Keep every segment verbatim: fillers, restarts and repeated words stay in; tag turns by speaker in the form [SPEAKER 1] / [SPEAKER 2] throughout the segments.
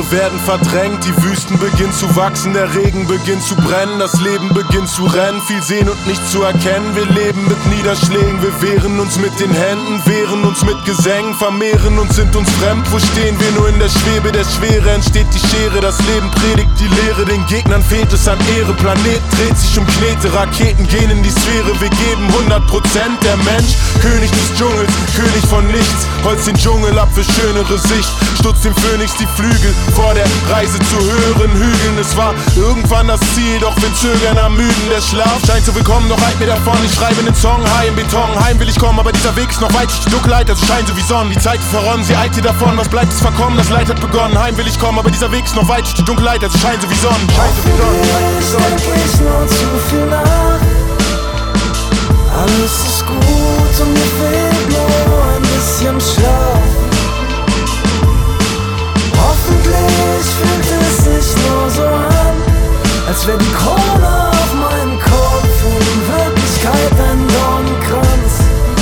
[SPEAKER 1] werden verdrängt, die Wüsten beginnen zu wachsen, der Regen beginnt zu brennen, das Leben beginnt zu rennen, viel sehen und nicht zu erkennen. Wir leben mit Niederschlägen, wir wehren uns mit den Händen, wehren uns mit Gesängen, vermehren und sind uns fremd. Wo stehen wir nur in der Schwebe der Schwere? Entsteht die Schere, das Leben predigt die Lehre, den Gegnern fehlt es an Ehre. Planet dreht sich um Knete, Raketen gehen in die Sphäre, wir geben hundert Prozent. Der Mensch, König des Dschungels, König von nichts, holzt den Dschungel ab für schönere Sicht, stutzt dem Phönix die Flügel vor der Reise zu höheren Hügeln. Es war irgendwann das Ziel, doch wir zögern ermüden. Der Schlaf scheint so willkommen, noch weit mir davon. Ich schreibe den Song, high im Beton, heim will ich kommen, aber dieser Weg ist noch weit durch die Dunkelheit, also scheint so wie Sonnen. Die Zeit ist verronnen, sie eilt hier davon, was bleibt ist verkommen, das Leid hat begonnen. Heim will ich kommen, aber dieser Weg ist noch weit durch die Dunkelheit, also scheint so wie Sonnen. Scheint so wie Sonnen, scheint so wie Sonnen.
[SPEAKER 2] Denk ich nur zu viel nach. Alles ist gut und mir fehlt nur ein bisschen Schlaf. Hoffentlich fühlt es sich nur so an, als wäre die Krone auf meinem Kopf in Wirklichkeit ein Dornenkranz.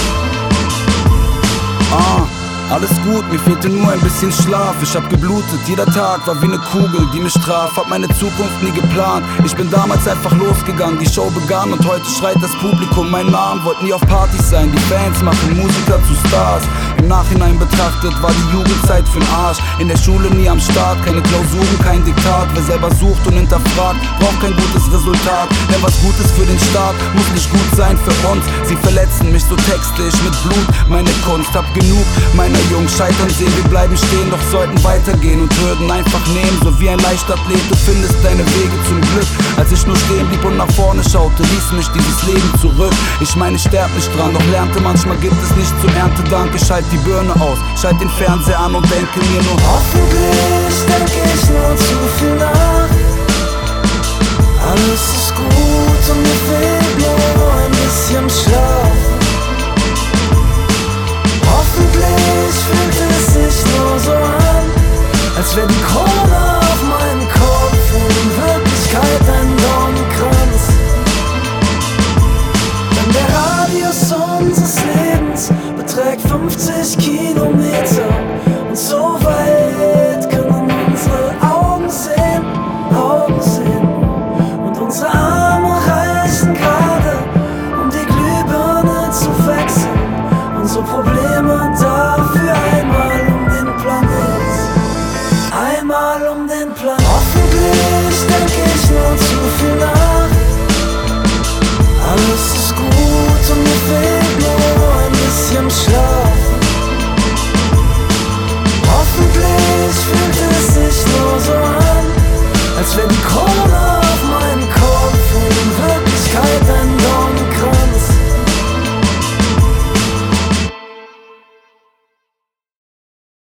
[SPEAKER 3] Ah, alles gut, mir fehlte nur ein bisschen Schlaf. Ich hab geblutet, jeder Tag war wie ne Kugel, die mich traf. Hab meine Zukunft nie geplant, ich bin damals einfach losgegangen. Die Show begann und heute schreit das Publikum meinen Namen. Wollt nie auf Partys sein, die Fans machen Musiker zu Stars. Im Nachhinein betrachtet war die Jugendzeit für'n Arsch. In der Schule nie am Start, keine Klausuren, kein Diktat. Wer selber sucht und hinterfragt, braucht kein gutes Resultat. Denn was Gutes für den Staat muss nicht gut sein für uns. Sie verletzen mich, so texte ich mit Blut meine Kunst. Hab genug meiner Jungs scheitern sehen, wir bleiben stehen, doch sollten weitergehen und Hürden einfach nehmen, so wie ein Leichtathlet. Du findest deine Wege zum Glück. Als ich nur stehen blieb und nach vorne schaute, ließ mich dieses Leben zurück. Ich meine, ich sterb nicht dran, doch lernte manchmal gibt es nicht zum Erntedank. Ich halt die Birne aus, schalt den Fernseher an und denke mir nur,
[SPEAKER 2] hoffentlich denk ich nur zu viel nach. Alles ist gut und mir fehlt nur ein bisschen Schlaf. Hoffentlich fühlt es sich nur so an, als wäre die Krone auf meinem Kopf in Wirklichkeit ein Dornenkranz. Denn der Radius unseres Lebens beträgt fünfzig Kilometer.